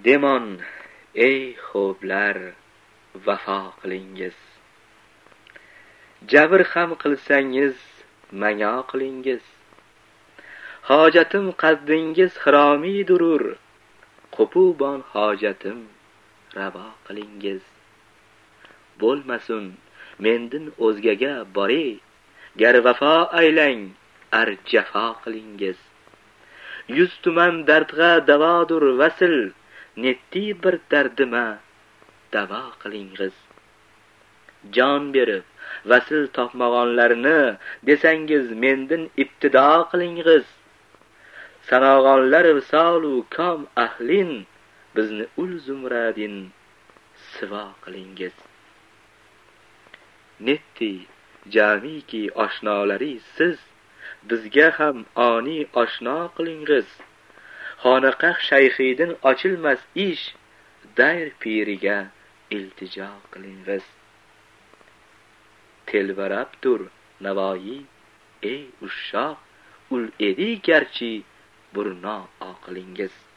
demon ey xo'blar vafo qilingiz. Jabr ham qilsangiz mano qilingiz. Hojatim qaddingiz hiromiy durur, qo'pubon hojatim ravo qilingiz. Bo'lmasin mendin o'zgaga bori, gar vafo aylang ar jafo qilingiz. 100 tuman dardga davodur vasl, netti bir dardima davo qilingiz. Jon berib vasl topmaganlarni desangiz mendin ibtido qilingiz. Sanog'onlar visolu kom ahlin, bizni ul zumradin sivo qilingiz. Netti jamiki oshnolari siz, bizga ham oni oshno qilingiz. Xonaqah shayxidin ochilmas ish, dayr piriga iltijo qilingiz. Telbarabdur Navoiy ey ushoq, ul edi garchi burno oqilingiz.